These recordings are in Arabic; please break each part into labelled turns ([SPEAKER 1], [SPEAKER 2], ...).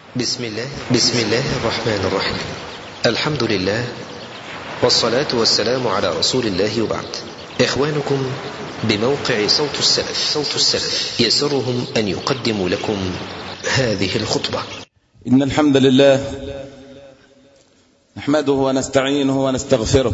[SPEAKER 1] بسم الله الرحمن الرحيم. الحمد لله والصلاة والسلام على رسول الله وبعد. إخوانكم بموقع صوت السلف يسرهم أن يقدموا لكم هذه الخطبة.
[SPEAKER 2] إن الحمد لله نحمده ونستعينه ونستغفره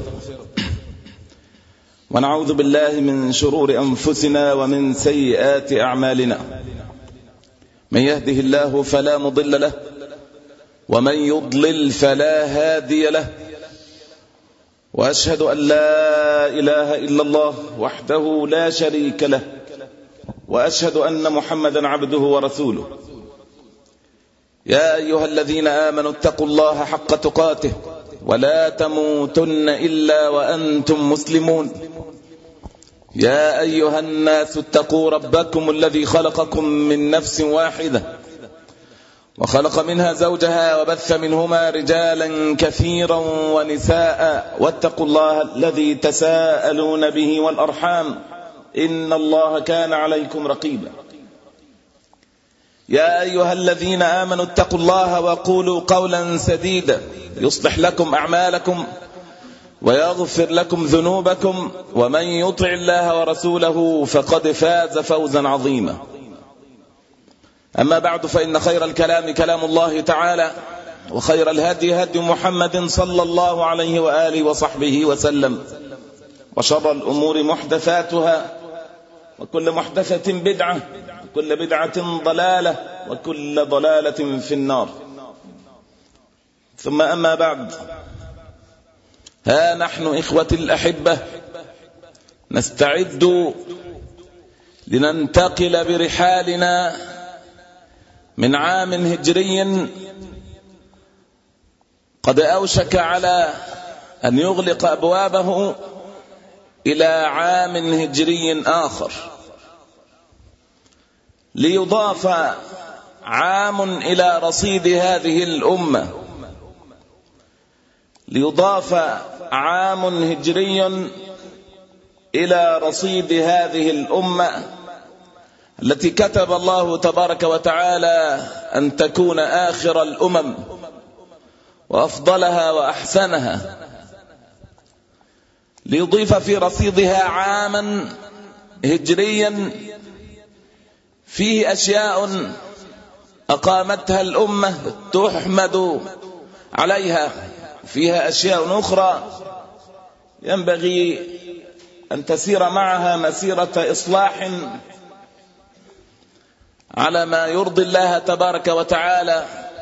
[SPEAKER 2] ونعوذ بالله من شرور أنفسنا ومن سيئات أعمالنا. من يهده الله فلا مضل له ومن يضلل فلا هادي له، وأشهد أن لا إله إلا الله وحده لا شريك له، وأشهد أن محمدا عبده ورسوله. يا أيها الذين آمنوا اتقوا الله حق تقاته ولا تموتن إلا وأنتم مسلمون. يا أيها الناس اتقوا ربكم الذي خلقكم من نفس واحدة وخلق منها زوجها وبث منهما رجالا كثيرا ونساء، واتقوا الله الذي تساءلون به والأرحام إن الله كان عليكم رقيبا. يا أيها الذين آمنوا اتقوا الله وقولوا قولا سديدا يصلح لكم أعمالكم ويغفر لكم ذنوبكم، ومن يطع الله ورسوله فقد فاز فوزا عظيما. أما بعد، فإن خير الكلام كلام الله تعالى، وخير الهدي هدي محمد صلى الله عليه وآله وصحبه وسلم، وشر الأمور محدثاتها، وكل محدثة بدعة، وكل بدعة ضلالة، وكل ضلالة في النار. ثم أما بعد، ها نحن إخوة الأحبة نستعد لننتقل برحالنا من عام هجري قد أوشك على أن يغلق أبوابه إلى عام هجري آخر، ليضاف عام إلى رصيد هذه الأمة، ليضاف عام هجري إلى رصيد هذه الأمة التي كتب الله تبارك وتعالى أن تكون آخر الأمم وأفضلها وأحسنها، ليضيف في رصيدها عاما هجريا فيه أشياء أقامتها الأمة تحمد عليها، فيها أشياء أخرى ينبغي أن تسير معها مسيرة إصلاح على ما يرضي الله تبارك وتعالى.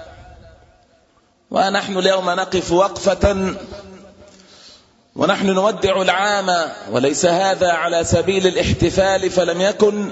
[SPEAKER 2] ونحن اليوم نقف وقفة ونحن نودع العام، وليس هذا على سبيل الاحتفال، فلم يكن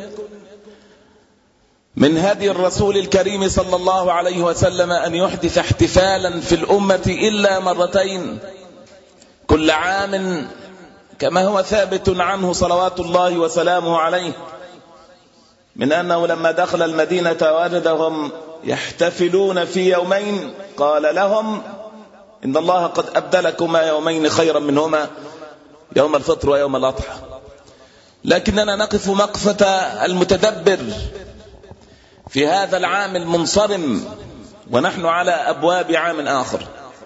[SPEAKER 2] من هدي الرسول الكريم صلى الله عليه وسلم أن يحدث احتفالا في الأمة إلا مرتين كل عام، كما هو ثابت عنه صلوات الله وسلامه عليه، من أنه لما دخل المدينة وجدهم يحتفلون في يومين قال لهم إن الله قد أبدلكما يومين خيرا منهما، يوم الفطر ويوم الأضحى. لكننا نقف مقفة المتدبر في هذا العام المنصرم ونحن على أبواب عام آخر،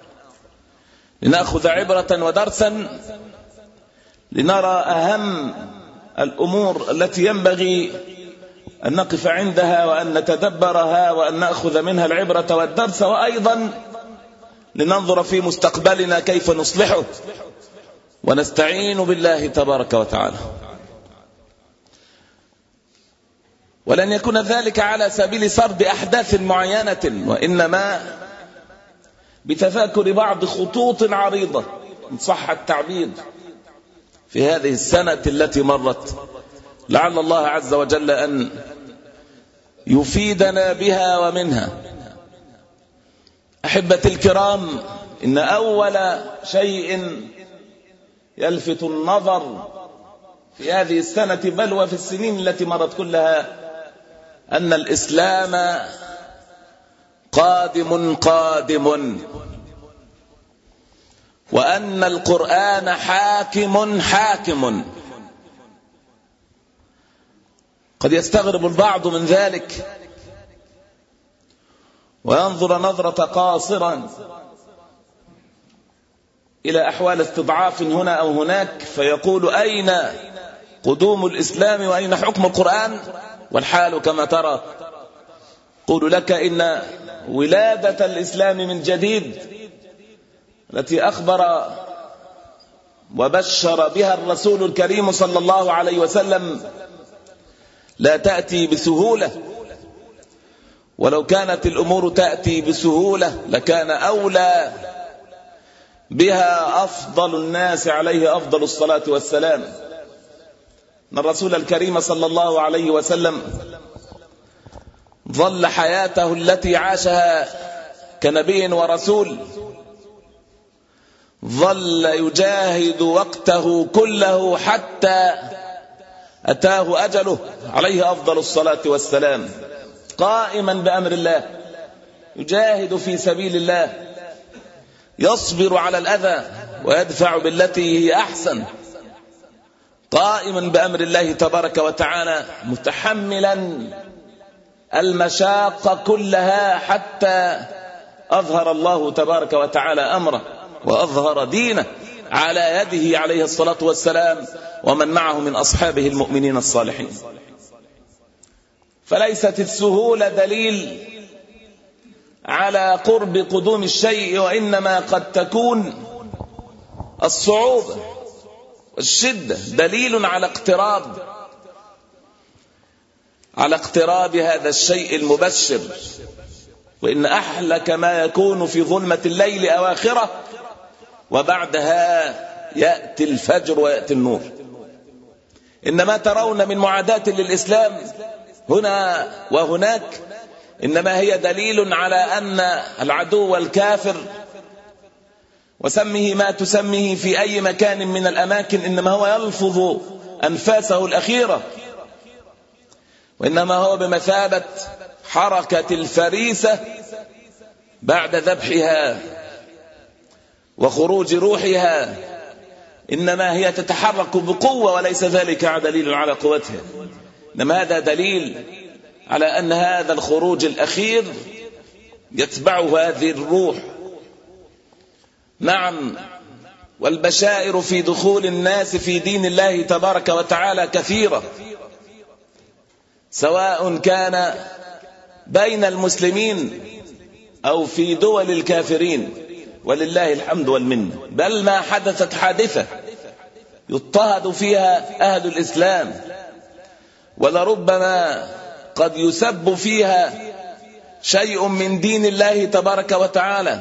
[SPEAKER 2] لنأخذ عبرة ودرسا، لنرى أهم الأمور التي ينبغي أن نقف عندها وأن نتدبرها وأن نأخذ منها العبرة والدرس، وأيضا لننظر في مستقبلنا كيف نصلحه ونستعين بالله تبارك وتعالى. ولن يكون ذلك على سبيل سرد أحداث معينة، وإنما بتذاكر بعض خطوط عريضة إن صح التعبير في هذه السنة التي مرت، لعل الله عز وجل أن يفيدنا بها ومنها. أحبتي الكرام، إن أول شيء يلفت النظر في هذه السنة بل وفي السنين التي مرت كلها أن الإسلام قادم، وأن القرآن حاكم. قد يستغرب البعض من ذلك وينظر نظرة قاصرا إلى أحوال استضعاف هنا أو هناك، فيقول أين قدوم الإسلام وأين حكم القرآن؟ والحال كما ترى. قل لك إن ولادة الإسلام من جديد التي أخبر وبشر بها الرسول الكريم صلى الله عليه وسلم لا تأتي بسهولة، ولو كانت الأمور تأتي بسهولة لكان أولى بها أفضل الناس عليه أفضل الصلاة والسلام. أن الرسول الكريم صلى الله عليه وسلم ظل حياته التي عاشها كنبي ورسول ظل يجاهد وقته كله حتى أتاه أجله عليه أفضل الصلاة والسلام، قائما بأمر الله، يجاهد في سبيل الله، يصبر على الأذى ويدفع بالتي هي أحسن، قائما بأمر الله تبارك وتعالى، متحملا المشاق كلها حتى أظهر الله تبارك وتعالى أمره وأظهر دينه على يده عليه الصلاة والسلام ومن معه من أصحابه المؤمنين الصالحين. فليست السهولة دليل على قرب قدوم الشيء، وإنما قد تكون الصعوبة والشدة دليل على اقتراب هذا الشيء المبشر. وإن أحلك ما يكون في ظلمة الليل أواخره، وبعدها يأتي الفجر ويأتي النور. إنما ترون من معاداة للإسلام هنا وهناك إنما هي دليل على أن العدو الكافر، وسمه ما تسميه في أي مكان من الأماكن، إنما هو يلفظ أنفاسه الأخيرة، وإنما هو بمثابة حركة الفريسة بعد ذبحها وخروج روحها، إنما هي تتحرك بقوة، وليس ذلك دليل على قوتها، إنما هذا دليل على أن هذا الخروج الأخير يتبعه هذه الروح. نعم، والبشائر في دخول الناس في دين الله تبارك وتعالى كثيرة، سواء كان بين المسلمين أو في دول الكافرين، ولله الحمد والمنة. بل ما حدثت حادثة يضطهد فيها أهل الإسلام، ولربما قد يسب فيها شيء من دين الله تبارك وتعالى،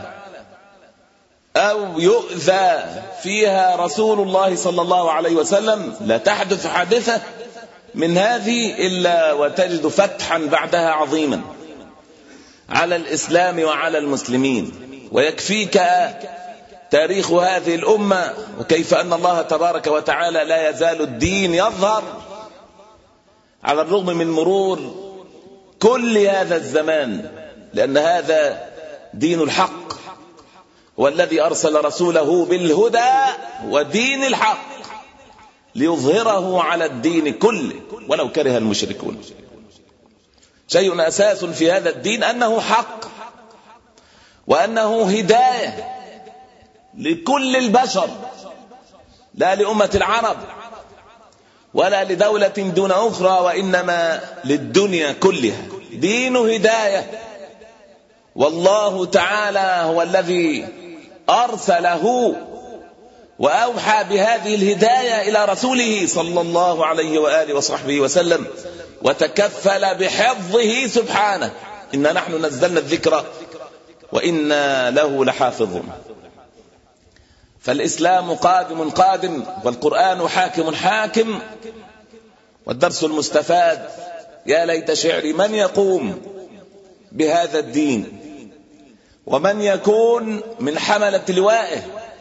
[SPEAKER 2] أو يؤذى فيها رسول الله صلى الله عليه وسلم، لا تحدث حادثة من هذه إلا وتجد فتحا بعدها عظيما على الإسلام وعلى المسلمين. ويكفيك تاريخ هذه الأمة، وكيف أن الله تبارك وتعالى لا يزال الدين يظهر على الرغم من مرور كل هذا الزمان، لأن هذا دين الحق، والذي أرسل رسوله بالهدى ودين الحق ليظهره على الدين كله ولو كره المشركون. شيء أساس في هذا الدين أنه حق، وأنه هداية لكل البشر، لا لأمة العرب ولا لدولة دون أخرى، وإنما للدنيا كلها. دين هداية، والله تعالى هو الذي أرسله وأوحى بهذه الهداية إلى رسوله صلى الله عليه وآله وصحبه وسلم، وتكفل بحفظه سبحانه. إنا نحن نزلنا الذكر وإنا له لحافظون. فالإسلام قادم، والقرآن حاكم. والدرس المستفاد: يا ليت شعري من يقوم بهذا الدين، ومن يكون من حملة لوائه.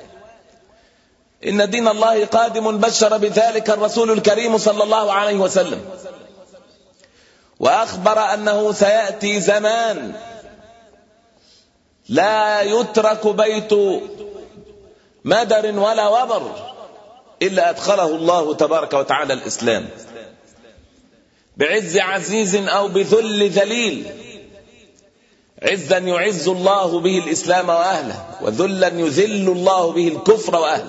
[SPEAKER 2] إن دين الله قادم، بشر بذلك الرسول الكريم صلى الله عليه وسلم، وأخبر أنه سيأتي زمان لا يترك بيت مدر ولا وبر إلا أدخله الله تبارك وتعالى الإسلام، بعز عزيز أو بذل ذليل. عزا يعز الله به الإسلام وأهله، وذلا يذل الله به الكفر وأهله.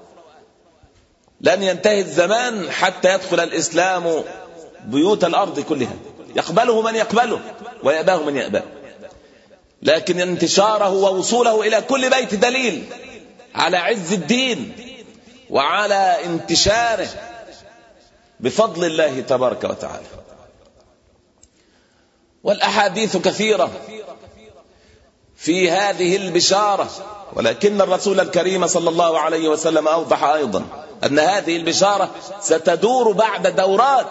[SPEAKER 2] لن ينتهي الزمان حتى يدخل الإسلام بيوت الأرض كلها، يقبله من يقبله ويأباه من يأباه، لكن انتشاره ووصوله إلى كل بيت دليل على عز الدين وعلى انتشاره بفضل الله تبارك وتعالى. والأحاديث كثيرة في هذه البشارة، ولكن الرسول الكريم صلى الله عليه وسلم أوضح أيضا أن هذه البشارة ستدور بعد دورات،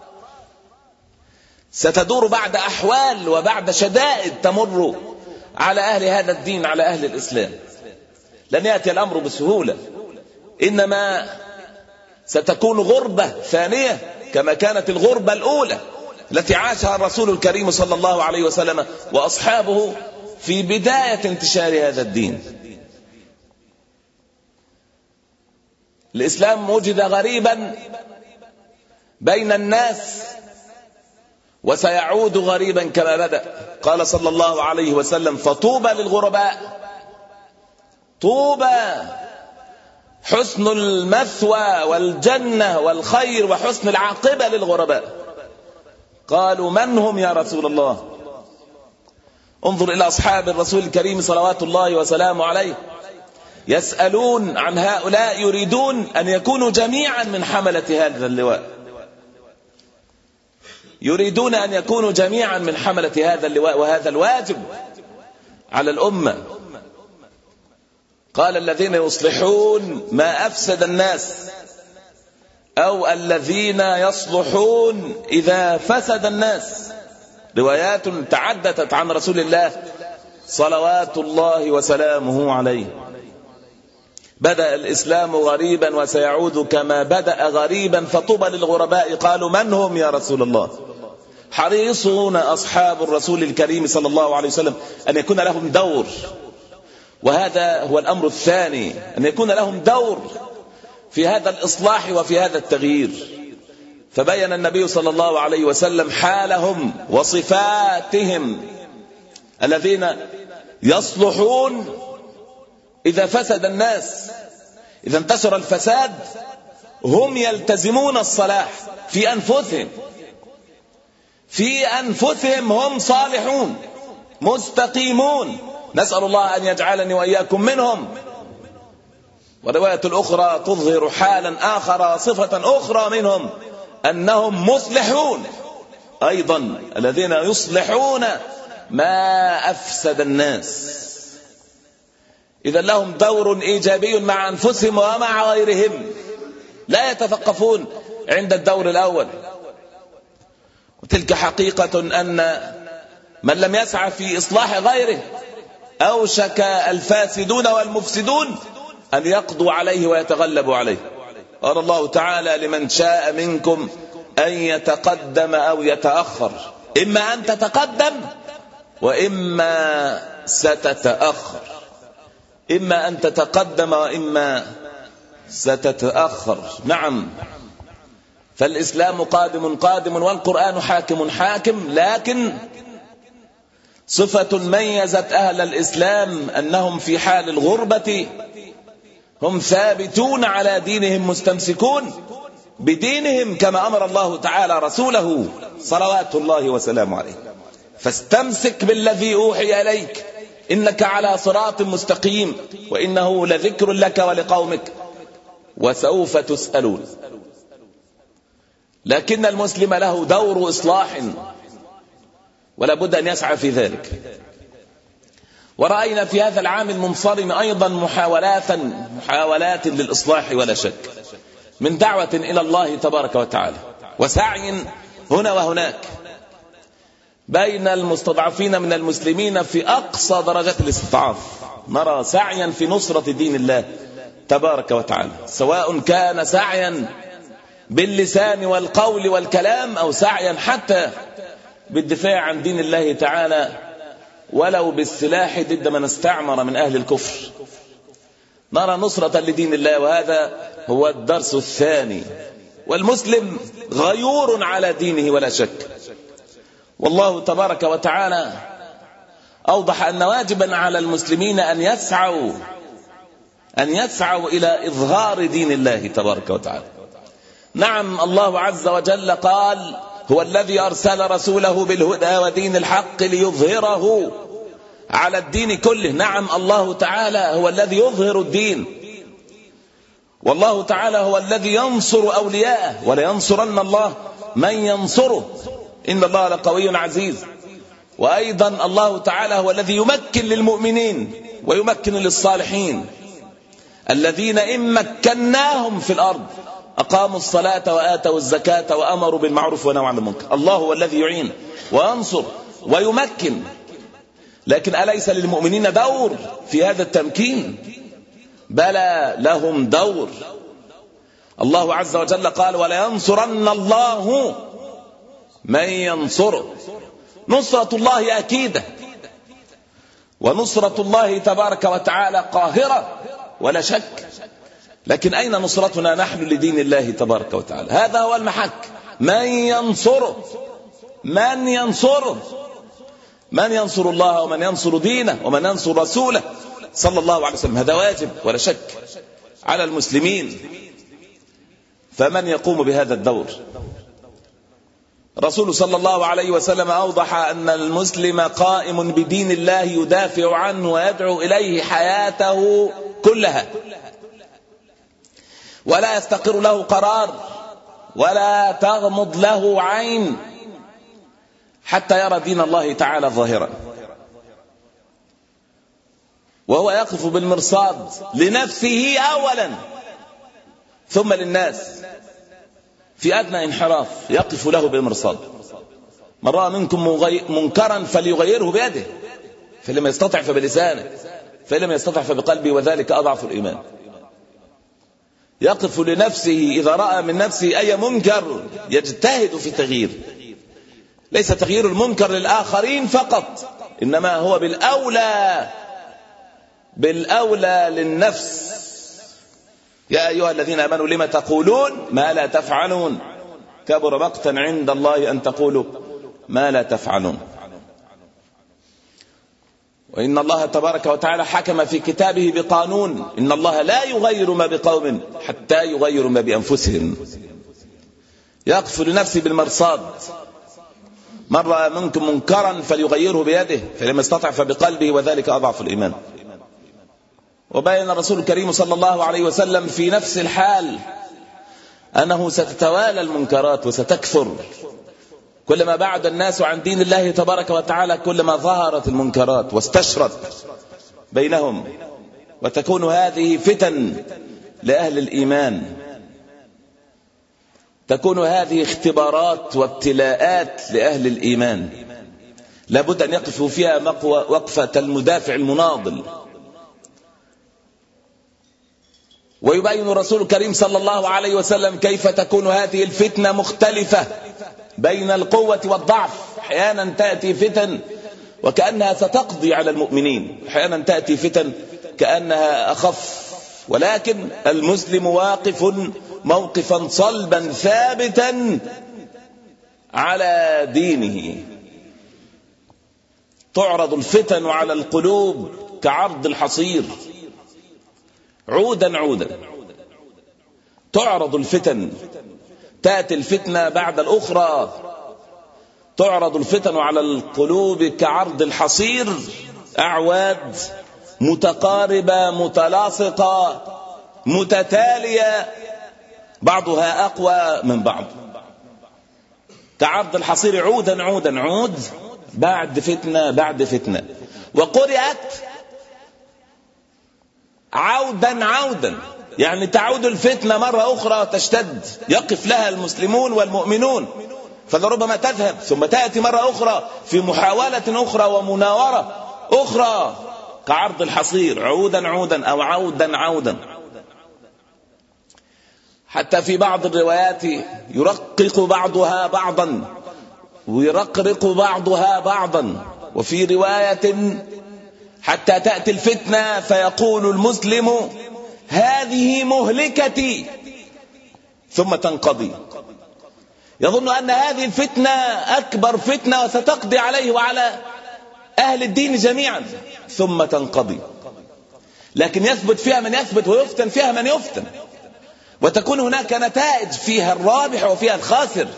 [SPEAKER 2] ستدور بعد أحوال وبعد شدائد تمر على أهل هذا الدين، على أهل الإسلام. لن يأتي الأمر بسهولة، إنما ستكون غربة ثانية كما كانت الغربة الأولى التي عاشها الرسول الكريم صلى الله عليه وسلم وأصحابه في بداية انتشار هذا الدين. الإسلام وجد غريبا بين الناس وسيعود غريبا كما بدأ. قال صلى الله عليه وسلم: فطوبى للغرباء، طوبى، حسن المثوى والجنة والخير وحسن العاقبة للغرباء. قالوا: من هم يا رسول الله؟ انظر إلى أصحاب الرسول الكريم صلوات الله وسلامه عليه، يسألون عن هؤلاء، يريدون أن يكونوا جميعا من حملة هذا اللواء، يريدون أن يكونوا جميعا من حملة هذا اللواء، وهذا الواجب على الأمة. قال: الذين يصلحون ما أفسد الناس، أو الذين يصلحون إذا فسد الناس. روايات تعددت عن رسول الله صلوات الله وسلامه عليه. بدأ الإسلام غريبا وسيعود كما بدأ غريبا، فطوبى للغرباء. قالوا: من هم يا رسول الله؟ حريصون أصحاب الرسول الكريم صلى الله عليه وسلم أن يكون لهم دور، وهذا هو الأمر الثاني، أن يكون لهم دور في هذا الإصلاح وفي هذا التغيير. فبين النبي صلى الله عليه وسلم حالهم وصفاتهم: الذين يصلحون إذا فسد الناس، إذا انتشر الفساد، هم يلتزمون الصلاح في أنفسهم، في أنفسهم هم صالحون مستقيمون. نسأل الله أن يجعلني وإياكم منهم. ورواية الأخرى تظهر حالا آخر وصفة أخرى منهم، أنهم مصلحون أيضا، الذين يصلحون ما أفسد الناس. إذا لهم دور إيجابي مع أنفسهم ومع غيرهم، لا يتثقفون عند الدور الأول. وتلك حقيقة أن من لم يسعى في إصلاح غيره أوشك الفاسدون والمفسدون أن يقضوا عليه ويتغلبوا عليه. قال الله تعالى: لمن شاء منكم أن يتقدم أو يتأخر، إما أن تتقدم وإما ستتأخر، إما أن تتقدم وإما ستتأخر. نعم، فالإسلام قادم والقرآن حاكم، لكن صفة ميزت أهل الإسلام أنهم في حال الغربة هم ثابتون على دينهم، مستمسكون بدينهم كما أمر الله تعالى رسوله صلوات الله وسلامه عليه. فاستمسك بالذي أوحي إليك إنك على صراط مستقيم، وإنه لذكر لك ولقومك وسوف تسألون. لكن المسلم له دور إصلاح ولا بد أن يسعى في ذلك. ورأينا في هذا العام المنصرم أيضا محاولات للإصلاح ولا شك، من دعوة إلى الله تبارك وتعالى وسعي هنا وهناك بين المستضعفين من المسلمين في أقصى درجات الاستضعاف. نرى سعيا في نصرة دين الله تبارك وتعالى، سواء كان سعيا باللسان والقول والكلام، أو سعيا حتى بالدفاع عن دين الله تعالى ولو بالسلاح ضد من استعمر من أهل الكفر. نرى نصرة لدين الله، وهذا هو الدرس الثاني. والمسلم غيور على دينه ولا شك، والله تبارك وتعالى أوضح أن واجبا على المسلمين أن يسعوا إلى إظهار دين الله تبارك وتعالى. نعم، الله عز وجل قال: هو الذي أرسل رسوله بالهدى ودين الحق ليظهره على الدين كله. نعم، الله تعالى هو الذي يظهر الدين، والله تعالى هو الذي ينصر أولياءه، ولينصرن الله من ينصره، إن الله لقوي عزيز. وأيضا الله تعالى هو الذي يمكن للمؤمنين ويمكن للصالحين الذين إن مكناهم في الأرض أقاموا الصلاة وآتوا الزكاة وأمروا بالمعروف ونهوا عن المنكر. الله هو الذي يعين وينصر ويمكن. لكن أليس للمؤمنين دور في هذا التمكين؟ بلى، لهم دور. الله عز وجل قال: ولينصرن الله من ينصره. نصرة الله أكيدة، ونصرة الله تبارك وتعالى قاهرة ولا شك. لكن أين نصرتنا نحن لدين الله تبارك وتعالى؟ هذا هو المحك. من ينصره؟ من ينصره؟ من ينصر الله ومن ينصر دينه ومن ينصر رسوله صلى الله عليه وسلم؟ هذا واجب ولا شك على المسلمين. فمن يقوم بهذا الدور؟ رسول صلى الله عليه وسلم أوضح أن المسلم قائم بدين الله يدافع عنه ويدعو إليه حياته كلها، ولا يستقر له قرار ولا تغمض له عين حتى يرى دين الله تعالى ظاهرا. وهو يقف بالمرصاد لنفسه أولا ثم للناس. في أدنى انحراف يقف له بالمرصاد. من رأى منكم منكرا فليغيره بيده، فلم يستطع فبلسانه، فلم يستطع فبقلبه، وذلك أضعف الإيمان. يقف لنفسه إذا رأى من نفسه أي منكر يجتهد في تغيير. ليس تغيير المنكر للآخرين فقط، إنما هو بالأولى للنفس. يا أيها الذين آمنوا لما تقولون ما لا تفعلون كبر مقتا عند الله أن تقولوا ما لا تفعلون. وإن الله تبارك وتعالى حكم في كتابه بقانون: إن الله لا يغير ما بقوم حتى يغيروا ما بأنفسهم. يقف لنفسه بالمرصاد. من رأى منكم منكرا فليغيره بيده، فلم يستطع فبقلبه، وذلك أضعف الإيمان. وبين الرسول الكريم صلى الله عليه وسلم في نفس الحال أنه ستتوالى المنكرات وستكثر. كلما بعد الناس عن دين الله تبارك وتعالى كلما ظهرت المنكرات واستشرت بينهم، وتكون هذه فتن لأهل الإيمان، تكون هذه اختبارات وابتلاءات لأهل الإيمان، لابد أن يقفوا فيها وقفة المدافع المناضل. ويبين الرسول الكريم صلى الله عليه وسلم كيف تكون هذه الفتنة مختلفة بين القوة والضعف. أحيانا تأتي فتن وكأنها ستقضي على المؤمنين، أحيانا تأتي فتن كأنها أخف، ولكن المسلم واقف موقفا صلبا ثابتا على دينه. تعرض الفتن على القلوب كعرض الحصير، عودا عودا تعرض الفتن، تأتي الفتنة بعد الأخرى. تعرض الفتن على القلوب كعرض الحصير، أعواد متقاربة متلاصقة متتالية، بعضها أقوى من بعض، كعرض الحصير، عودا عودا عود بعد فتنة بعد فتنة. وقرأت عودا عودا، يعني تعود الفتنة مرة أخرى وتشتد، يقف لها المسلمون والمؤمنون، فلربما تذهب ثم تأتي مرة أخرى في محاولة أخرى ومناورة أخرى، كعرض الحصير، عودا عودا أو عودا عودا. حتى في بعض الروايات يرقق بعضها بعضا ويرقرق بعضها بعضا. وفي رواية حتى تأتي الفتنة فيقول المسلم: هذه مهلكتي، ثم تنقضي. يظن أن هذه الفتنة أكبر فتنة وستقضي عليه وعلى أهل الدين جميعا ثم تنقضي، لكن يثبت فيها من يثبت ويفتن فيها من يفتن، وتكون هناك نتائج فيها الرابح وفيها الخاسر،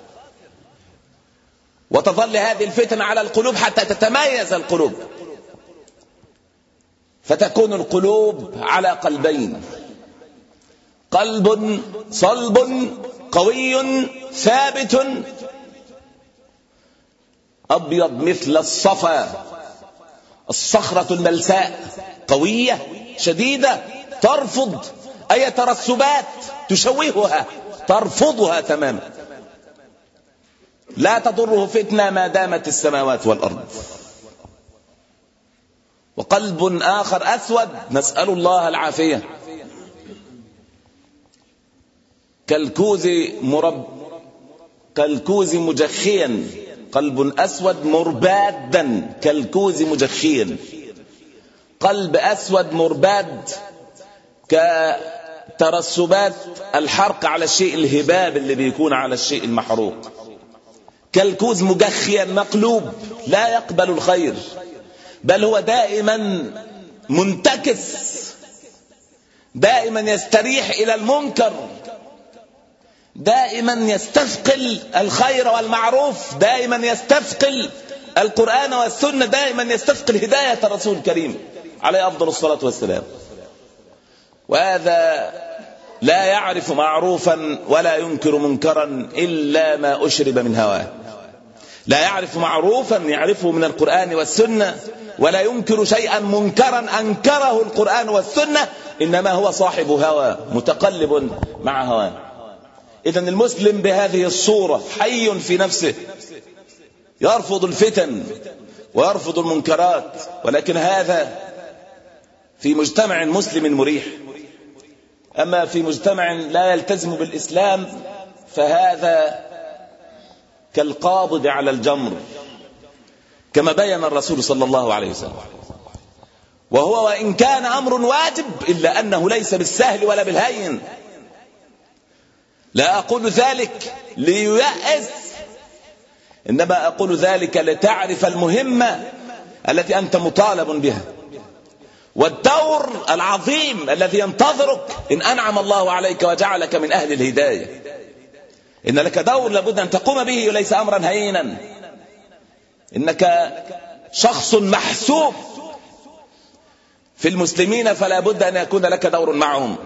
[SPEAKER 2] وتظل هذه الفتن على القلوب حتى تتميز القلوب، فتكون القلوب على قلبين: قلب صلب قوي ثابت أبيض مثل الصفا، الصخرة الملساء قوية شديدة ترفض أي ترسبات تشوهها، ترفضها تماما، لا تضره فتنة ما دامت السماوات والأرض. وقلب آخر أسود، نسأل الله العافية، كالكوز مجخيا، قلب أسود مربادا كالكوز مجخيا، قلب أسود مرباد كترسبات الحرق على الشيء الهباب اللي بيكون على الشيء المحروق، كالكوز مجخيا مقلوب لا يقبل الخير، بل هو دائما منتكس، دائما يستريح إلى المنكر، دائما يستثقل الخير والمعروف، دائما يستثقل القرآن والسنة، دائما يستثقل هداية الرسول الكريم عليه أفضل الصلاة والسلام. وهذا لا يعرف معروفا ولا ينكر منكرا إلا ما أشرب من هواه، لا يعرف معروفا يعرفه من القرآن والسنة، ولا ينكر شيئا منكرا أنكره القرآن والسنة، إنما هو صاحب هوى متقلب مع هواه. إذن المسلم بهذه الصورة حي في نفسه، يرفض الفتن ويرفض المنكرات، ولكن هذا في مجتمع مسلم مريح. أما في مجتمع لا يلتزم بالإسلام فهذا كالقابض على الجمر، كما بين الرسول صلى الله عليه وسلم. وهو وإن كان أمر واجب إلا أنه ليس بالسهل ولا بالهين. لا أقول ذلك لييأس، إنما أقول ذلك لتعرف المهمة التي أنت مطالب بها، والدور العظيم الذي ينتظرك إن أنعم الله عليك وجعلك من أهل الهداية. إن لك دور لابد أن تقوم به، وليس أمرا هينا. إنك شخص محسوب في المسلمين، فلا بد أن يكون لك دور معهم.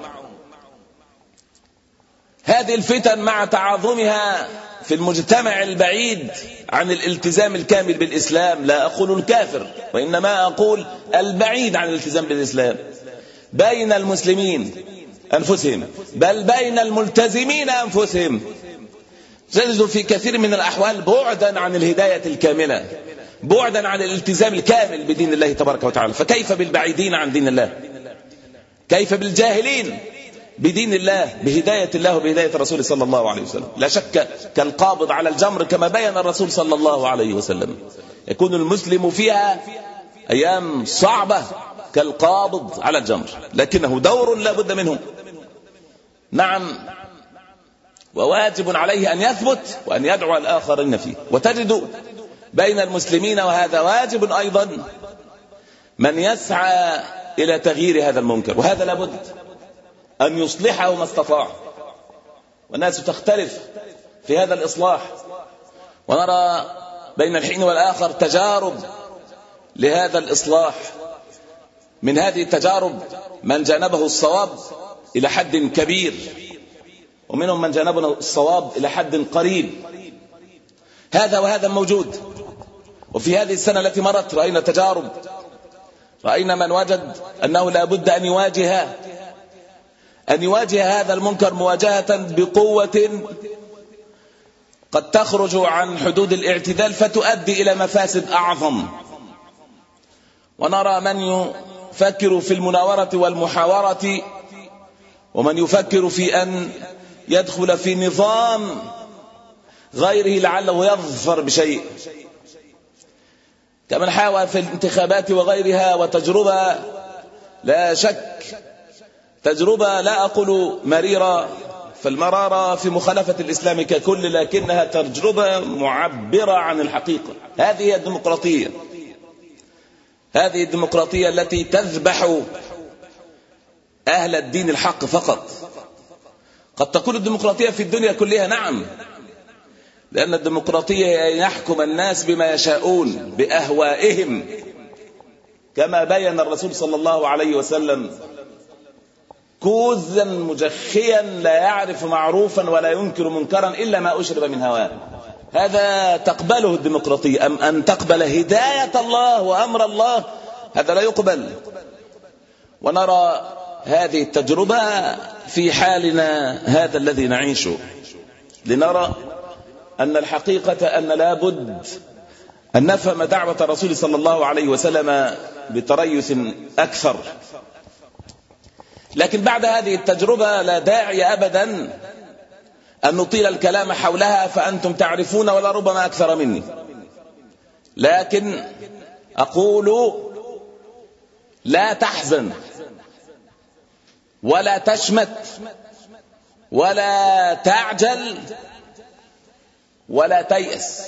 [SPEAKER 2] هذه الفتن مع تعاظمها في المجتمع البعيد عن الالتزام الكامل بالإسلام، لا أقول الكافر وإنما أقول البعيد عن الالتزام بالإسلام، بين المسلمين أنفسهم، بل بين الملتزمين أنفسهم، تجد في كثير من الأحوال بعدا عن الهداية الكاملة، بعدا عن الالتزام الكامل بدين الله تبارك وتعالى. فكيف بالبعيدين عن دين الله؟ كيف بالجاهلين بدين الله، بهداية الله وبهداية الرسول صلى الله عليه وسلم؟ لا شك كالقابض على الجمر، كما بين الرسول صلى الله عليه وسلم. يكون المسلم فيها أيام صعبة كالقابض على الجمر، لكنه دور لا بد منه. نعم، وواجب عليه أن يثبت وأن يدعو الآخرين فيه. وتجد بين المسلمين، وهذا واجب أيضا، من يسعى إلى تغيير هذا المنكر، وهذا لابد أن يصلحه ما استطاع. والناس تختلف في هذا الإصلاح، ونرى بين الحين والآخر تجارب لهذا الإصلاح. من هذه التجارب من جانبه الصواب إلى حد كبير، ومنهم من جانبه الصواب إلى حد قريب. هذا وهذا موجود. وفي هذه السنة التي مرت رأينا تجارب، رأينا من وجد أنه لا بد أن يواجه هذا المنكر مواجهة بقوة قد تخرج عن حدود الاعتدال فتؤدي إلى مفاسد أعظم. ونرى من يفكر في المناورة والمحاورة، ومن يفكر في أن يدخل في نظام غيره لعله يظفر بشيء، كمن حاول في الانتخابات وغيرها. وتجربة لا شك تجربة لا أقول مريرة، فالمرارة في مخالفة الإسلام ككل، لكنها تجربة معبرة عن الحقيقة. هذه هي الديمقراطية، هذه الديمقراطية التي تذبح أهل الدين الحق فقط. قد تكون الديمقراطية في الدنيا كلها، نعم، لأن الديمقراطية هي أن يحكم الناس بما يشاءون بأهوائهم، كما بين الرسول صلى الله عليه وسلم: كوزا مجخيا لا يعرف معروفا ولا ينكر منكرا إلا ما أشرب من هواه. هذا تقبله الديمقراطية. أم أن تقبل هداية الله وأمر الله، هذا لا يقبل. ونرى هذه التجربة في حالنا هذا الذي نعيشه، لنرى أن الحقيقة أن لا بد أن نفهم دعوة الرسول صلى الله عليه وسلم بتريث أكثر. لكن بعد هذه التجربة لا داعي أبدا أن نطيل الكلام حولها، فأنتم تعرفون ولا ربما أكثر مني. لكن أقول: لا تحزن ولا تشمت ولا تعجل ولا تيأس.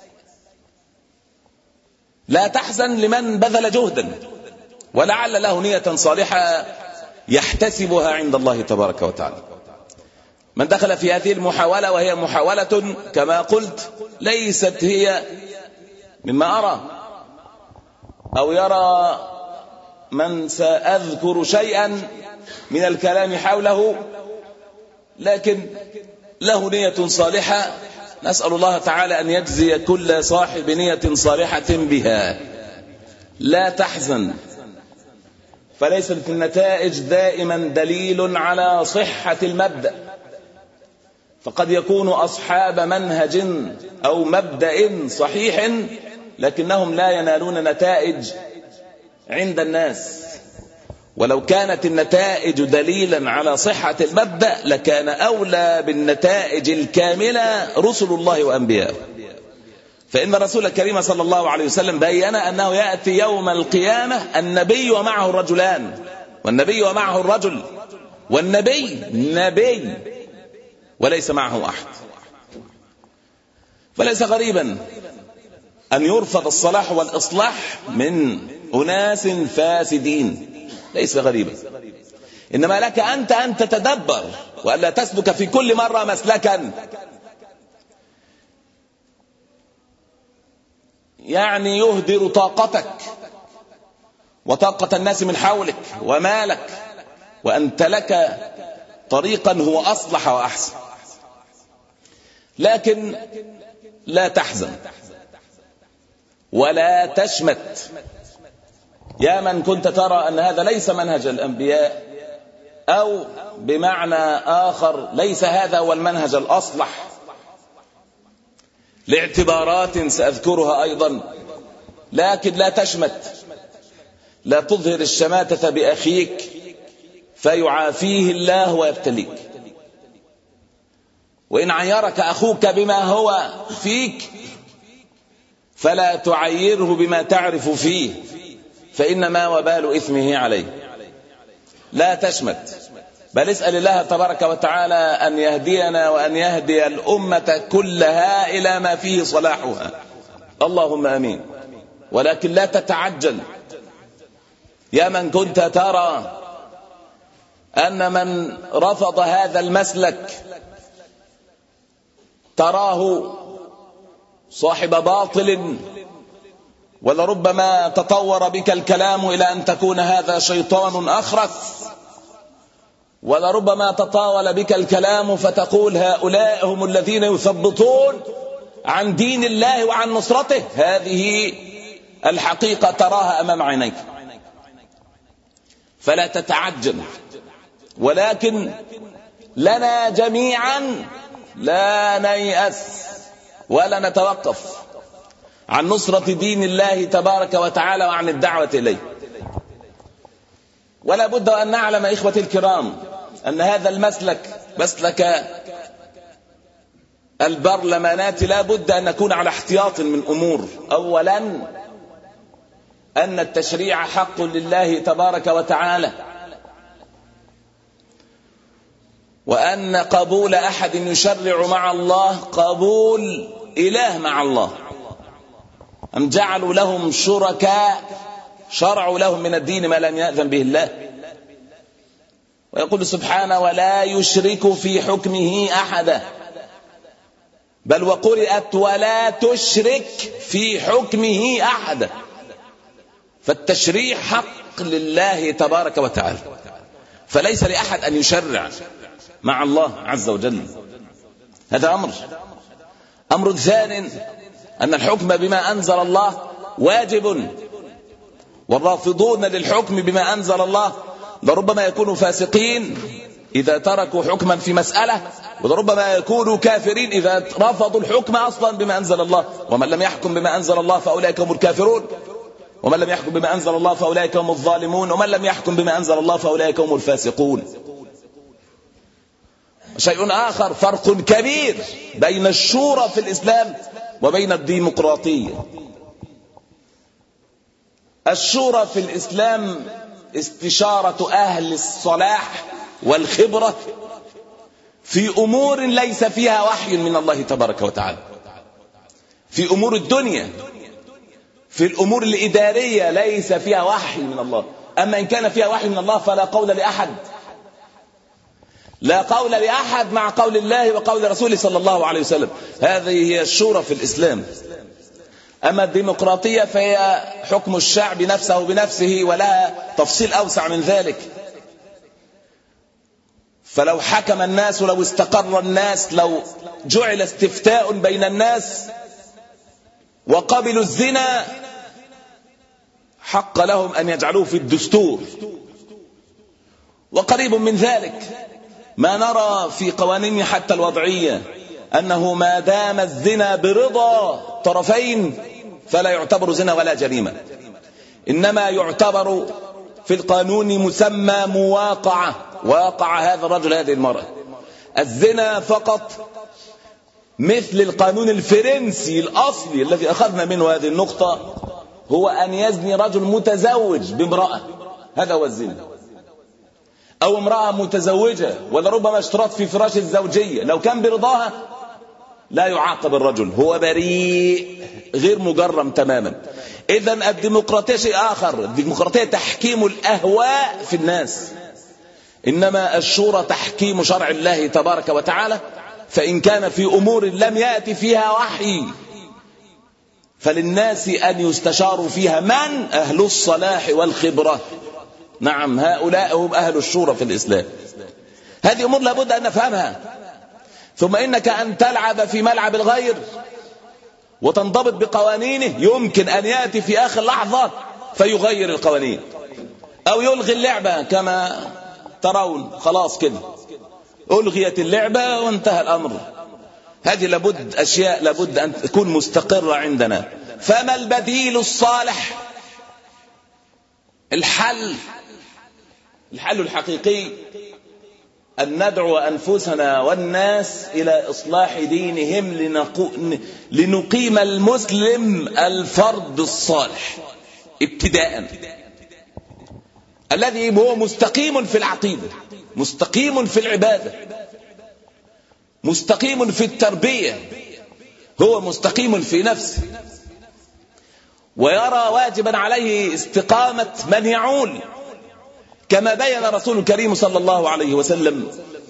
[SPEAKER 2] لا تحزن لمن بذل جهدا ولعل له نية صالحة يحتسبها عند الله تبارك وتعالى. من دخل في هذه المحاولة، وهي محاولة كما قلت ليست هي مما أرى أو يرى من سأذكر شيئا من الكلام حوله، لكن له نية صالحة، نسأل الله تعالى أن يجزي كل صاحب نية صالحة بها. لا تحزن، فليست النتائج دائما دليل على صحة المبدأ، فقد يكون أصحاب منهج أو مبدأ صحيح لكنهم لا ينالون نتائج عند الناس. ولو كانت النتائج دليلا على صحة المبدأ لكان أولى بالنتائج الكاملة رسل الله وأنبياءه. فإن الرسول الكريم صلى الله عليه وسلم بيّن أنه يأتي يوم القيامة النبي ومعه الرجلان، والنبي ومعه الرجل، والنبي نبي وليس معه أحد. فليس غريبا أن يرفض الصلاح والإصلاح من أناس فاسدين، ليس غريبا. إنما لك أنت أن تتدبر وألا تسلك في كل مرة مسلكا يعني يهدر طاقتك وطاقة الناس من حولك ومالك، وأنت لك طريقا هو أصلح وأحسن. لكن لا تحزن ولا تشمت. يا من كنت ترى أن هذا ليس منهج الأنبياء، أو بمعنى آخر ليس هذا هو المنهج الأصلح، لاعتبارات سأذكرها أيضا، لكن لا تشمت. لا تظهر الشماتة بأخيك فيعافيه الله ويبتليك. وإن عيرك أخوك بما هو فيك فلا تعيره بما تعرف فيه، فإنما وبال إثمه عليه. لا تشمت، بل اسأل الله تبارك وتعالى أن يهدينا وأن يهدي الأمة كلها إلى ما فيه صلاحها، اللهم آمين. ولكن لا تتعجل. يا من كنت ترى أن من رفض هذا المسلك تراه صاحب باطل، ولربما تطور بك الكلام إلى أن تكون هذا شيطان أخرس، ولربما تطاول بك الكلام فتقول هؤلاء هم الذين يثبطون عن دين الله وعن نصرته. هذه الحقيقة تراها أمام عينيك، فلا تتعجل. ولكن لنا جميعا لا نيأس ولا نتوقف عن نصرة دين الله تبارك وتعالى وعن الدعوة إليه. ولا بد أن نعلم إخوتي الكرام أن هذا المسلك، مسلك البرلمانات، لا بد أن نكون على احتياط من أمور. أولا أن التشريع حق لله تبارك وتعالى، وأن قبول أحد يشرع مع الله قبول إله مع الله. أم جعلوا لهم شركاء شرعوا لهم من الدين ما لم يأذن به الله. ويقول سبحانه ولا يشرك في حكمه أحدا، بل وقرئت ولا تشرك في حكمه أحدا. فالتشريع حق لله تبارك وتعالى، فليس لأحد أن يشرع مع الله عز وجل. هذا أمر ثاني أن الحكم بما أنزل الله واجب، والرافضون للحكم بما أنزل الله لربما يكونوا فاسقين إذا تركوا حكما في مسألة، ولربما يكونوا كافرين إذا رفضوا الحكم أصلا بما أنزل الله. ومن لم يحكم بما أنزل الله فأولئك هم الكافرون، ومن لم يحكم بما أنزل الله فأولئك هم الظالمون، ومن لم يحكم بما أنزل الله فأولئك هم الفاسقون. شيء آخر، فرق كبير بين الشورى في الإسلام وبين الديمقراطية. الشورى في الإسلام استشارة أهل الصلاح والخبرة في أمور ليس فيها وحي من الله تبارك وتعالى، في أمور الدنيا، في الأمور الإدارية ليس فيها وحي من الله. أما إن كان فيها وحي من الله فلا قول لأحد، لا قول لأحد مع قول الله وقول رسوله صلى الله عليه وسلم. هذه هي الشورى في الإسلام. أما الديمقراطية فهي حكم الشعب نفسه بنفسه، ولها تفصيل أوسع من ذلك. فلو حكم الناس، لو استقر الناس، لو جعل استفتاء بين الناس وقبلوا الزنا، حق لهم أن يجعلوه في الدستور. وقريب من ذلك ما نرى في قوانين حتى الوضعية أنه ما دام الزنا برضا طرفين فلا يعتبر زنا ولا جريمة، إنما يعتبر في القانون مسمى مواقعة. واقع هذا الرجل هذه المرأة. الزنا فقط مثل القانون الفرنسي الأصلي الذي أخذنا منه هذه النقطة، هو أن يزني رجل متزوج بامرأة، هذا هو الزنا. أو امرأة متزوجة ولربما اشترط في فراش الزوجية، لو كان برضاها لا يعاقب الرجل، هو بريء غير مجرم تماما. إذن الديمقراطية شيء آخر. الديمقراطية تحكيم الأهواء في الناس، إنما الشورى تحكيم شرع الله تبارك وتعالى. فإن كان في أمور لم يأتي فيها وحي فللناس أن يستشاروا فيها من؟ أهل الصلاح والخبرة. نعم، هؤلاء هم أهل الشورى في الإسلام. هذه أمور لابد أن نفهمها. ثم إنك أن تلعب في ملعب الغير وتنضبط بقوانينه، يمكن أن يأتي في آخر لحظة فيغير القوانين أو يلغي اللعبة كما ترون. خلاص كده ألغيت اللعبة وانتهى الأمر. هذه لابد أشياء لابد أن تكون مستقرة عندنا. فما البديل الصالح؟ الحل الحقيقي أن ندعو أنفسنا والناس إلى إصلاح دينهم لنقيم المسلم الفرد الصالح ابتداء، الذي هو مستقيم في العقيدة، مستقيم في العبادة، مستقيم في التربية، هو مستقيم في نفسه، ويرى واجبا عليه استقامة من يعول، كما بين رسول الكريم صلى الله عليه وسلم: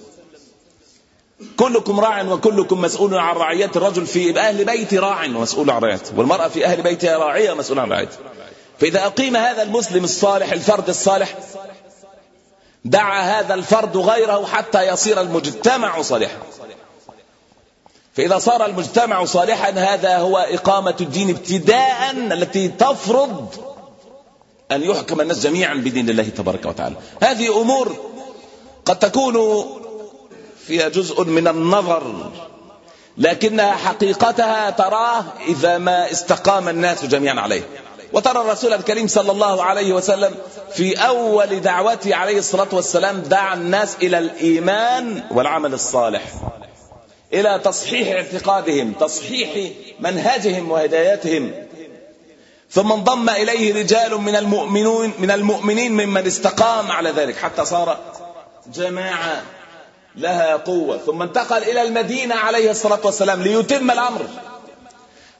[SPEAKER 2] كلكم راع وكلكم مسؤول عن رعيته. الرجل في أهل بيته راع ومسؤول عن رعيته، والمرأة في أهل بيتها راعية ومسؤولة عن رعيته. فإذا أقيم هذا المسلم الصالح الفرد الصالح، دعا هذا الفرد غيره حتى يصير المجتمع صالحا. فإذا صار المجتمع صالحا، هذا هو إقامة الدين ابتداء، التي تفرض أن يحكم الناس جميعا بدين الله تبارك وتعالى. هذه أمور قد تكون فيها جزء من النظر، لكنها حقيقتها تراه إذا ما استقام الناس جميعا عليه. وترى الرسول الكريم صلى الله عليه وسلم في أول دعوته عليه الصلاة والسلام دعا الناس إلى الإيمان والعمل الصالح، إلى تصحيح اعتقادهم، تصحيح منهجهم وهدايتهم. ثم انضم إليه رجال من المؤمنين ممن استقام على ذلك حتى صار جماعة لها قوة. ثم انتقل إلى المدينة عليه الصلاة والسلام ليتم الأمر،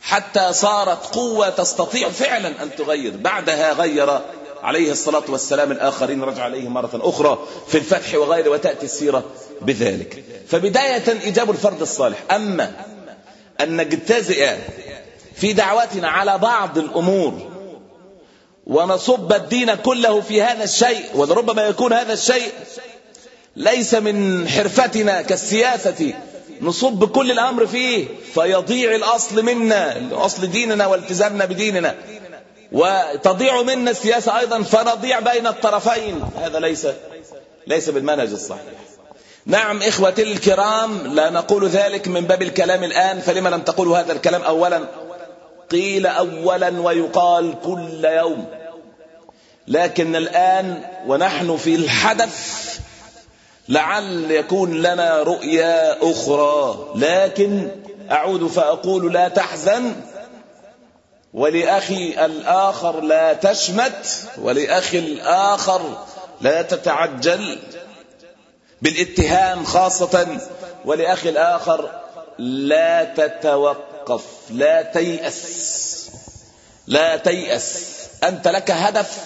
[SPEAKER 2] حتى صارت قوة تستطيع فعلا أن تغير. بعدها غير عليه الصلاة والسلام الآخرين، رجع عليه مرة أخرى في الفتح وغيره، وتأتي السيرة بذلك. فبداية إجاب الفرد الصالح. أما أن نجتزئ في دعوتنا على بعض الأمور ونصب الدين كله في هذا الشيء، ولربما يكون هذا الشيء ليس من حرفتنا كالسياسة، نصب كل الأمر فيه فيضيع الأصل منا، أصل ديننا والتزامنا بديننا، وتضيع منا السياسة أيضا فنضيع بين الطرفين. هذا ليس بالمنهج الصحيح. نعم إخوتي الكرام، لا نقول ذلك من باب الكلام الآن، فلما لم تقولوا هذا الكلام أولا؟ قيل أولا ويقال كل يوم، لكن الآن ونحن في الحدث لعل يكون لنا رؤيا أخرى. لكن أعود فأقول لا تحزن، ولأخي الآخر لا تشمت، ولأخي الآخر لا تتعجل بالاتهام خاصة، ولأخي الآخر لا تتوقف، لا تيأس. أنت لك هدف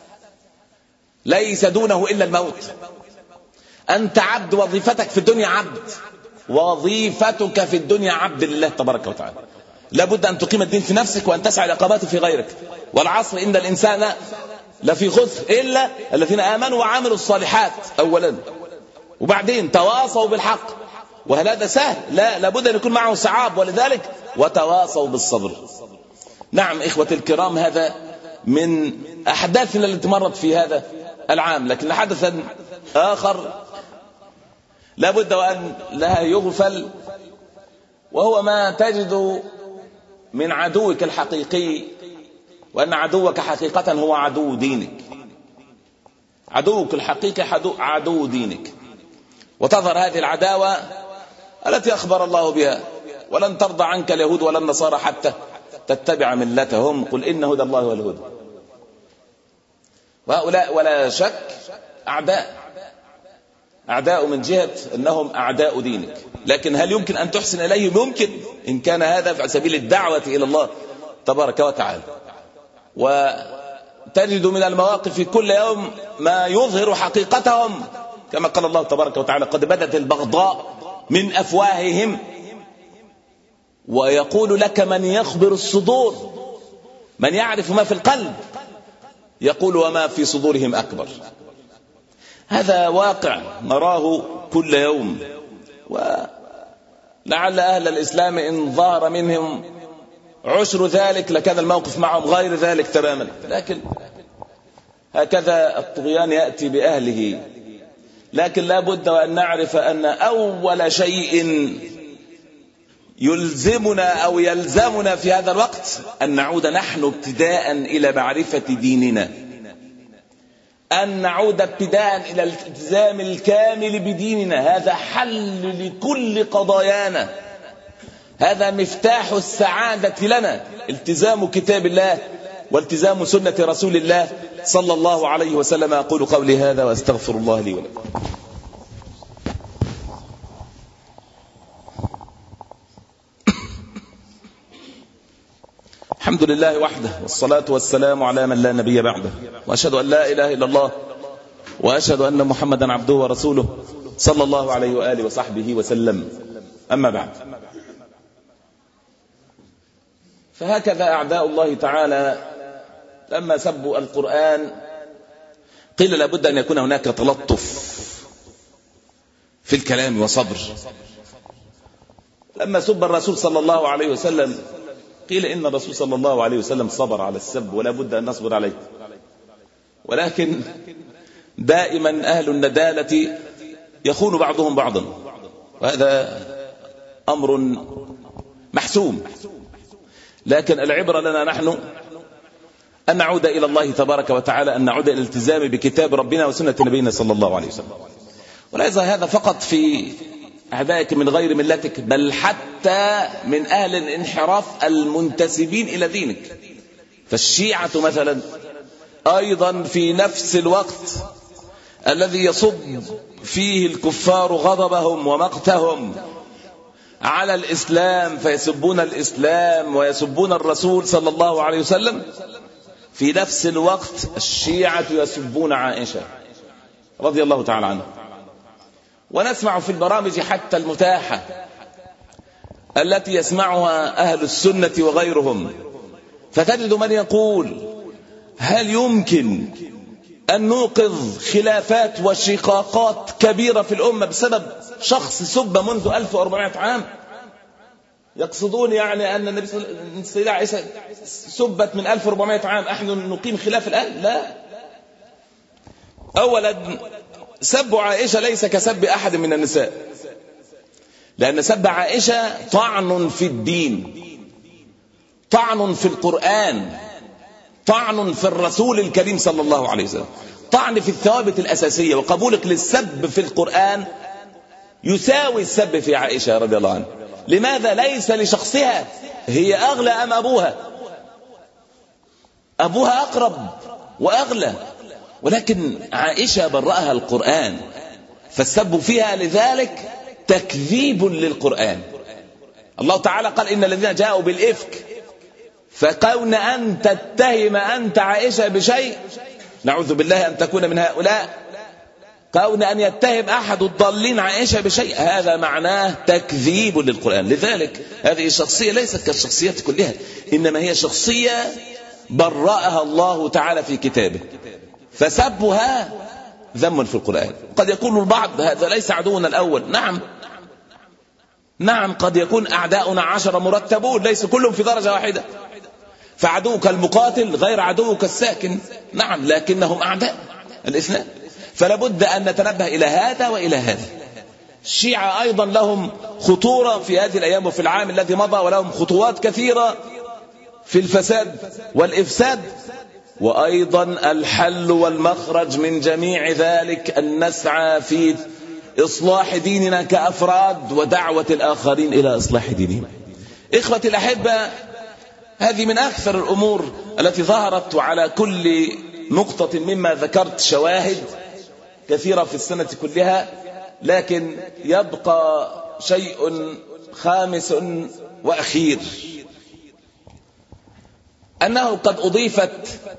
[SPEAKER 2] ليس دونه إلا الموت. أنت عبد، وظيفتك في الدنيا عبد، وظيفتك في الدنيا عبد لله تبارك وتعالى. لابد أن تقيم الدين في نفسك وأن تسعى لإقامته في غيرك. والعصر إن الإنسان لفي خسر إلا الذين آمنوا وعملوا الصالحات أولا، وبعدين تواصوا بالحق. وهل هذا سهل؟ لا، لابد أن يكون معه صعاب، ولذلك وتواصوا بالصبر. نعم إخوة الكرام، هذا من أحداثنا التي مرت في هذا العام. لكن حدثا آخر لابد وأن لا يغفل، وهو ما تجد من عدوك الحقيقي، وأن عدوك حقيقة هو عدو دينك. عدوك الحقيقي عدو دينك. وتظهر هذه العداوة التي أخبر الله بها: ولن ترضى عنك اليهود ولا النصارى حتى تتبع ملتهم، قل إن هدى الله هو الهدى. وهؤلاء ولا شك أعداء من جهة أنهم أعداء دينك. لكن هل يمكن أن تحسن إليهم؟ يمكن، إن كان هذا في سبيل الدعوة إلى الله تبارك وتعالى. وتجد من المواقف في كل يوم ما يظهر حقيقتهم، كما قال الله تبارك وتعالى: قد بدت البغضاء من أفواههم ويقول لك من يخبر الصدور، من يعرف ما في القلب، يقول وما في صدورهم أكبر. هذا واقع نراه كل يوم. ولعل أهل الإسلام إن ظهر منهم عشر ذلك لكان الموقف معهم غير ذلك تماما. لكن هكذا الطغيان يأتي بأهله. لكن لا بد أن نعرف أن أول شيء يلزمنا أو يلزمنا في هذا الوقت أن نعود نحن ابتداء إلى معرفة ديننا، أن نعود ابتداء إلى الالتزام الكامل بديننا. هذا حل لكل قضايانا، هذا مفتاح السعادة لنا، التزام كتاب الله والتزام سنة رسول الله صلى الله عليه وسلم. أقول قولي هذا وأستغفر الله لي ولكم. الحمد لله وحده، والصلاة والسلام على من لا نبي بعده، وأشهد أن لا إله إلا الله، وأشهد أن محمدا عبده ورسوله صلى الله عليه وآله وصحبه وسلم. أما بعد، فهكذا أعداء الله تعالى لما سبوا القرآن قيل لابد أن يكون هناك تلطف في الكلام وصبر. لما سب الرسول صلى الله عليه وسلم قيل إن الرسول صلى الله عليه وسلم صبر على السب ولا بد أن نصبر عليه. ولكن دائما أهل الندالة يخون بعضهم بعضا، وهذا أمر محسوم. لكن العبرة لنا نحن أن نعود إلى الله تبارك وتعالى، أن نعود إلى الالتزام بكتاب ربنا وسنة نبينا صلى الله عليه وسلم. وليس هذا فقط في أعدائك من غير ملتك، بل حتى من أهل الانحراف المنتسبين إلى دينك. فالشيعة مثلا أيضا في نفس الوقت الذي يصب فيه الكفار غضبهم ومقتهم على الإسلام فيسبون الإسلام ويسبون الرسول صلى الله عليه وسلم، في نفس الوقت الشيعة يسبون عائشة رضي الله تعالى عنها. ونسمع في البرامج حتى المتاحة التي يسمعها أهل السنة وغيرهم، فتجد من يقول: هل يمكن أن نوقظ خلافات وشقاقات كبيرة في الأمة بسبب شخص سب منذ 1400 عام؟ يقصدون يعني أن السيدة عائشة سبت من 1400 عام، نحن نقيم خلاف الآن؟ لا. أولا، سب عائشة ليس كسب أحد من النساء، لأن سب عائشة طعن في الدين، طعن في القرآن، طعن في الرسول الكريم صلى الله عليه وسلم، طعن في الثوابت الأساسية. وقبولك للسب في القرآن يساوي السب في عائشة رضي الله عنها. لماذا؟ ليس لشخصها، هي أغلى أم أبوها؟ أبوها أقرب وأغلى، ولكن عائشة برأها القرآن، فالسب فيها لذلك تكذيب للقرآن. الله تعالى قال: إن الذين جاءوا بالإفك، فكون أن تتهم أنت عائشة بشيء، نعوذ بالله أن تكون من هؤلاء، كون أن يتهم أحد الضالين عائشة بشيء، هذا معناه تكذيب للقرآن. لذلك هذه الشخصية ليست كالشخصيات كلها، إنما هي شخصية برأها الله تعالى في كتابه، فسبها ذم في القرآن. قد يقول البعض: هذا ليس عدونا الأول. نعم، قد يكون أعداؤنا 10 مرتبون، ليس كلهم في درجة واحدة، فعدوك المقاتل غير عدوك الساكن، نعم، لكنهم أعداء الاثنان. فلا بد أن نتنبه إلى هذا وإلى هذا. الشيعة أيضا لهم خطورة في هذه الأيام وفي العام الذي مضى، ولهم خطوات كثيرة في الفساد والإفساد. وأيضا الحل والمخرج من جميع ذلك أن نسعى في إصلاح ديننا كأفراد ودعوة الآخرين إلى إصلاح دينهم. إخوتي الأحبة، هذه من أكثر الأمور التي ظهرت، وعلى كل نقطة مما ذكرت شواهد كثيرة في السنة كلها، لكن يبقى شيء خامس وأخير، أنه قد أضيفت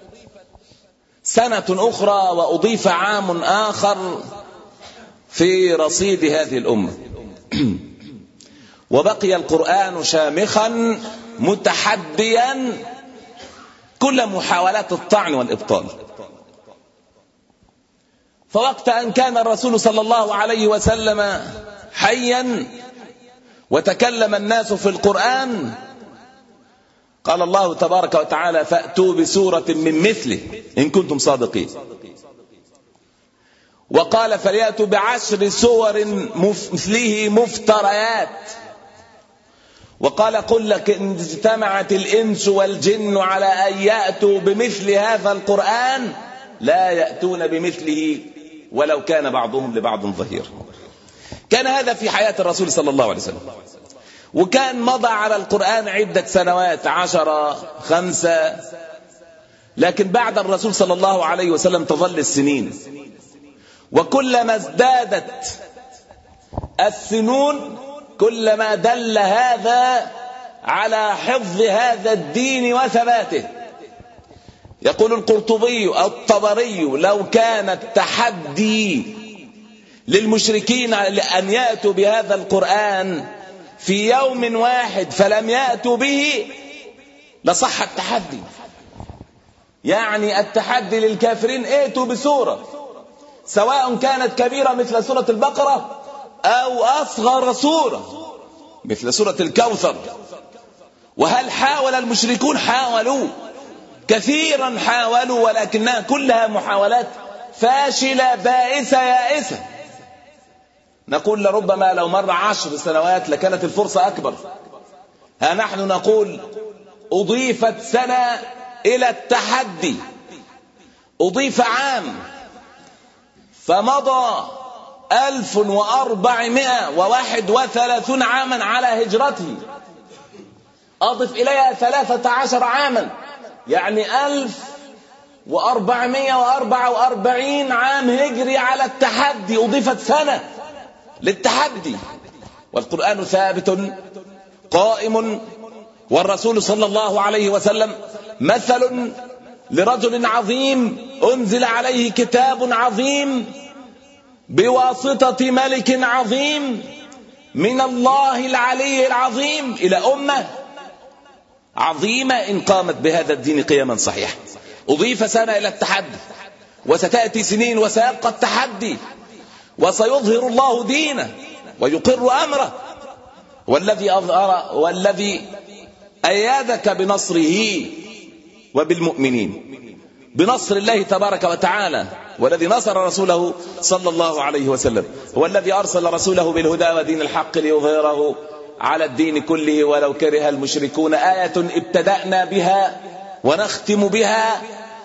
[SPEAKER 2] سنة أخرى وأضيف عام آخر في رصيد هذه الأمة، وبقي القرآن شامخا متحديا كل محاولات الطعن والإبطال. فوقت أن كان الرسول صلى الله عليه وسلم حيا وتكلم الناس في القرآن، قال الله تبارك وتعالى: فأتوا بسورة من مثله إن كنتم صادقين. وقال: فليأتوا ب10 سور مثله مفتريات. وقال: قل لك إن اجتمعت الإنس والجن على أن يأتوا بمثل هذا القرآن لا يأتون بمثله ولو كان بعضهم لبعض ظهير. كان هذا في حياة الرسول صلى الله عليه وسلم، وكان مضى على القرآن عدة سنوات، 10 5، لكن بعد الرسول صلى الله عليه وسلم تظل السنين، وكلما ازدادت السنون كلما دل هذا على حفظ هذا الدين وثباته. يقول القرطبي الطبري: لو كان التحدي للمشركين أن يأتوا بهذا القرآن في يوم واحد فلم يأتوا به لصح التحدي. يعني التحدي للكافرين: ائتوا بسورة سواء كانت كبيرة مثل سورة البقرة أو أصغر سورة مثل سورة الكوثر. وهل حاول المشركون؟ حاولوا كثيرا، حاولوا، ولكنها كلها محاولات فاشلة بائسة يائسة. نقول لربما لو مر 10 سنوات لكانت الفرصة أكبر. ها نحن نقول أضيفت سنة إلى التحدي، أضيف عام، فمضى 1431 عاما على هجرته، أضف إليها 13 عاما، يعني 1444 عام هجري على التحدي. أضيفت سنة للتحدي، والقرآن ثابت قائم، والرسول صلى الله عليه وسلم مثل لرجل عظيم أنزل عليه كتاب عظيم بواسطة ملك عظيم من الله العلي العظيم إلى أمة عظيمة إن قامت بهذا الدين قياما صحيحا. أضيف سنة إلى التحدي، وستأتي سنين وسيبقى التحدي، وسيظهر الله دينه ويقر أمره. والذي أظهر والذي أيدك بنصره وبالمؤمنين، بنصر الله تبارك وتعالى، والذي نصر رسوله صلى الله عليه وسلم هو الذي أرسل رسوله بالهدى ودين الحق ليظهره على الدين كله ولو كره المشركون. آية ابتدأنا بها ونختم بها،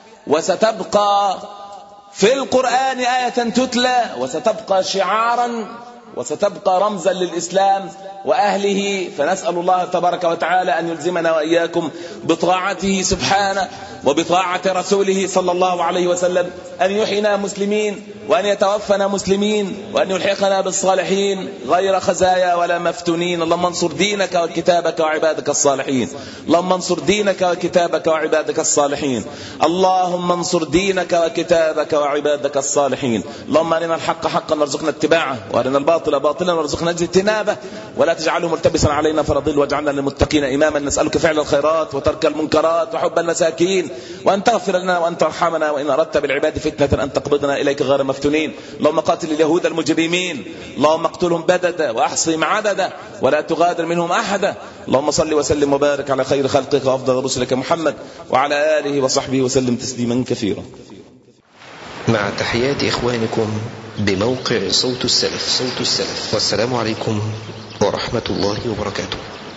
[SPEAKER 2] وستبقى في القرآن آية تتلى، وستبقى شعارا، وستبقى رمزا للإسلام وأهله. فنسأل الله تبارك وتعالى أن يلزمنا وإياكم بطاعته سبحانه وبطاعة رسوله صلى الله عليه وسلم، أن يحينا مسلمين وأن يتوفنا مسلمين وأن يلحقنا بالصالحين غير خزايا ولا مفتونين. اللهم انصر دينك وكتابك وعبادك الصالحين، اللهم انصر دينك وكتابك وعبادك الصالحين، اللهم انصر دينك وكتابك وعبادك الصالحين. اللهم أرنا الحق حقا وارزقنا اتباعه، وأرنا الباطل باطلا وارزقنا اجتنابه، ولا تجعله ملتبسا علينا فنضل، واجعلنا للمتقين إماما. نسألك فعل الخيرات وترك المنكرات وحب المساكين، وأن تغفر لنا وأن ترحمنا، وإن أردت بالعباد فتنة أن تقبضنا إليك غير مفتونين. اللهم قاتل اليهود المجرمين، اللهم اقتلهم بددا وأحصهم عددا ولا تغادر منهم أحدا. اللهم صل وسلم وبارك على خير خلقك وأفضل رسلك محمد وعلى آله وصحبه وسلم تسليما كثيرا.
[SPEAKER 1] مع تحيات إخوانكم بموقع صوت السلف. والسلام عليكم ورحمة الله وبركاته.